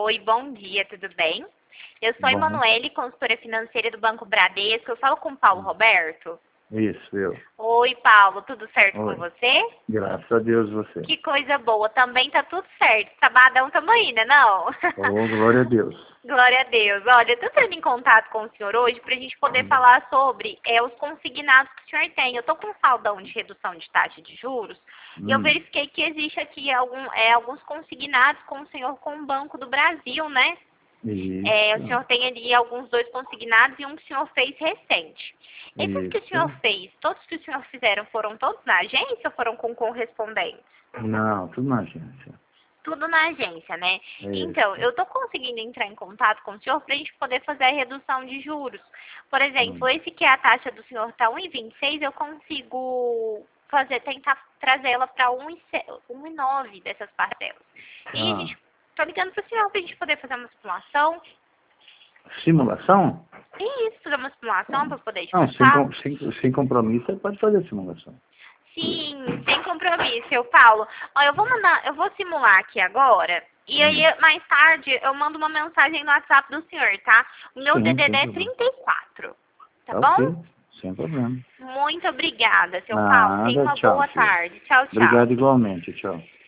Oi, bom dia, tudo bem? Eu sou a Bom, Emanuele, consultora financeira do Banco Bradesco. Eu falo com o Paulo Roberto. isso, eu. Oi, Paulo, tudo certo com Oi. você? Graças a Deus você. Que coisa boa, também tá tudo certo. Sabadão tamo aí, né não? Oh, glória a Deus. Glória a Deus. Olha, eu tô entrando em contato com o senhor hoje pra gente poder falar sobre os consignados que o senhor tem. Eu tô com um saldão de redução de taxa de juros e eu verifiquei que existe aqui alguns consignados com o senhor com o Banco do Brasil, né? O Isso. senhor tem ali alguns 2 consignados e um que o senhor fez recente. Esses que o senhor Isso. fez, todos que o senhor fizeram foram todos na agência ou foram com correspondentes? Não, tudo na agência. Tudo na agência, né? Isso. Então, eu tô conseguindo entrar em contato com o senhor pra gente poder fazer a redução de juros. Por exemplo, esse que a taxa do senhor tá 1,26, eu consigo tentar trazer ela para 1,9 dessas parcelas. E a gente, tô ligando pro senhor pra gente poder fazer uma simulação. Simulação? Isso, fazer uma simulação para poder te Não, passar. sem compromisso, você pode fazer a simulação. Sim, sem compromisso, eu Paulo. Ó, eu vou simular aqui agora. E aí, mais tarde, eu mando uma mensagem no WhatsApp do senhor, tá? O meu Sim, DDD sem é problema. 34, tá Ok, bom? sem problema. Muito obrigada, seu Paulo. Tenha Nada, uma tchau, boa filho. tarde. Tchau, tchau. Obrigado igualmente, tchau.